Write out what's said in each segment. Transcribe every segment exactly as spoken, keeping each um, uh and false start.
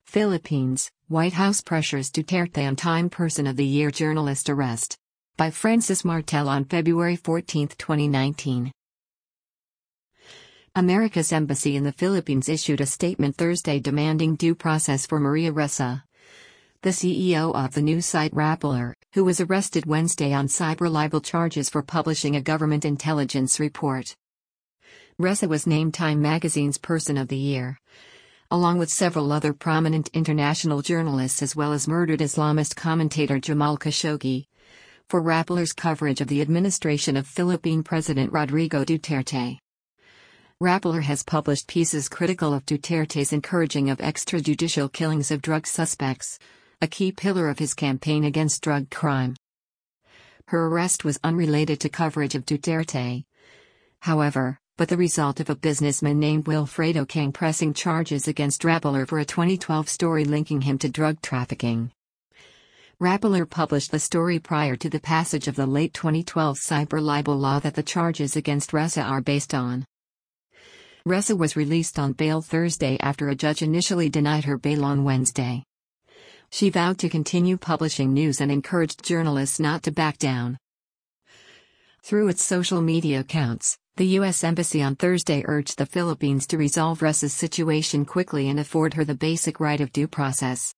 Philippines, White House pressures Duterte on Time Person of the Year journalist arrest. By Francis Martel on February fourteenth, twenty nineteen. America's embassy in the Philippines issued a statement Thursday demanding due process for Maria Ressa, the C E O of the news site Rappler, who was arrested Wednesday on cyber libel charges for publishing a government intelligence report. Ressa was named Time magazine's Person of the Year, along with several other prominent international journalists as well as murdered Islamist commentator Jamal Khashoggi, for Rappler's coverage of the administration of Philippine President Rodrigo Duterte. Rappler has published pieces critical of Duterte's encouraging of extrajudicial killings of drug suspects, a key pillar of his campaign against drug crime. Her arrest was unrelated to coverage of Duterte, however, but the result of a businessman named Wilfredo Kang pressing charges against Rappler for a twenty twelve story linking him to drug trafficking. Rappler published the story prior to the passage of the late twenty twelve cyber libel law that the charges against Ressa are based on. Ressa was released on bail Thursday after a judge initially denied her bail on Wednesday. She vowed to continue publishing news and encouraged journalists not to back down. Through its social media accounts, the U S Embassy on Thursday urged the Philippines to resolve Ressa's situation quickly and afford her the basic right of due process.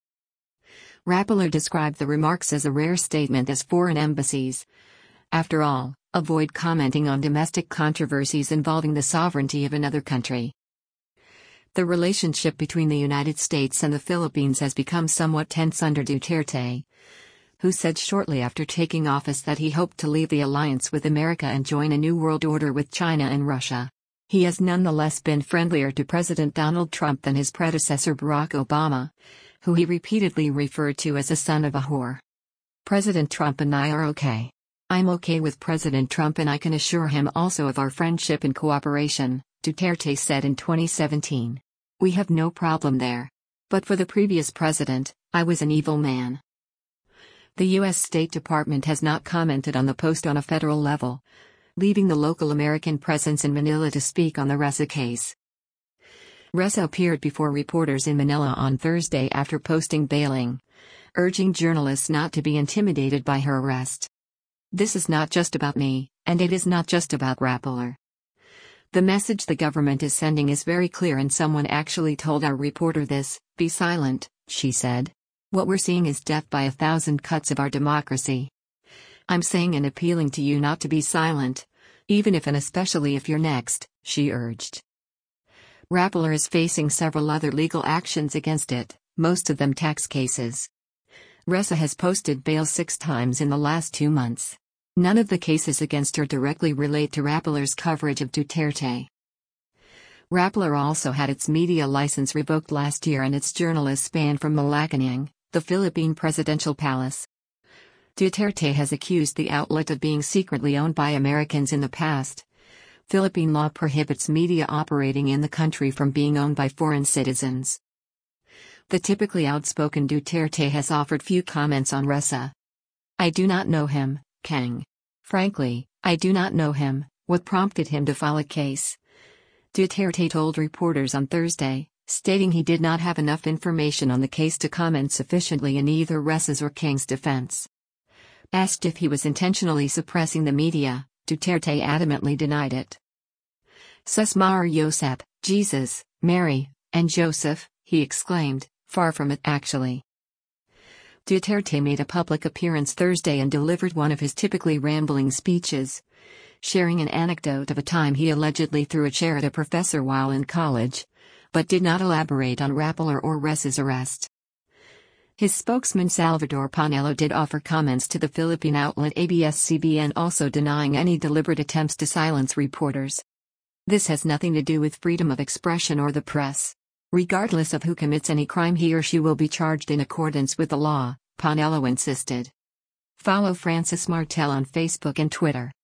Rappler described the remarks as a rare statement as foreign embassies, after all, avoid commenting on domestic controversies involving the sovereignty of another country. The relationship between the United States and the Philippines has become somewhat tense under Duterte, who said shortly after taking office that he hoped to leave the alliance with America and join a new world order with China and Russia. He has nonetheless been friendlier to President Donald Trump than his predecessor Barack Obama, who he repeatedly referred to as a son of a whore. President Trump and I are okay. I'm okay with President Trump and I can assure him also of our friendship and cooperation, Duterte said in twenty seventeen. We have no problem there. But for the previous president, I was an evil man. The U S State Department has not commented on the post on a federal level, leaving the local American presence in Manila to speak on the Ressa case. Ressa appeared before reporters in Manila on Thursday after posting bailing, urging journalists not to be intimidated by her arrest. This is not just about me, and it is not just about Rappler. The message the government is sending is very clear and someone actually told our reporter this, be silent, she said. What we're seeing is death by a thousand cuts of our democracy. I'm saying and appealing to you not to be silent, even if and especially if you're next, she urged. Rappler is facing several other legal actions against it, most of them tax cases. Ressa has posted bail six times in the last two months. None of the cases against her directly relate to Rappler's coverage of Duterte. Rappler also had its media license revoked last year and its journalists banned from Malacanang, the Philippine presidential palace. Duterte has accused the outlet of being secretly owned by Americans in the past. Philippine law prohibits media operating in the country from being owned by foreign citizens. The typically outspoken Duterte has offered few comments on Ressa. I do not know him, Kang. Frankly, I do not know him, what prompted him to file a case. Duterte told reporters on Thursday, stating he did not have enough information on the case to comment sufficiently in either Ressa's or Kang's defense. Asked if he was intentionally suppressing the media, Duterte adamantly denied it. Susmar Yosep, Jesus, Mary, and Joseph, he exclaimed, far from it actually. Duterte made a public appearance Thursday and delivered one of his typically rambling speeches, sharing an anecdote of a time he allegedly threw a chair at a professor while in college, but did not elaborate on Rappler or Ressa's arrest. His spokesman Salvador Panelo did offer comments to the Philippine outlet A B S C B N, also denying any deliberate attempts to silence reporters. This has nothing to do with freedom of expression or the press. Regardless of who commits any crime, he or she will be charged in accordance with the law, Panelo insisted. Follow Francis Martel on Facebook and Twitter.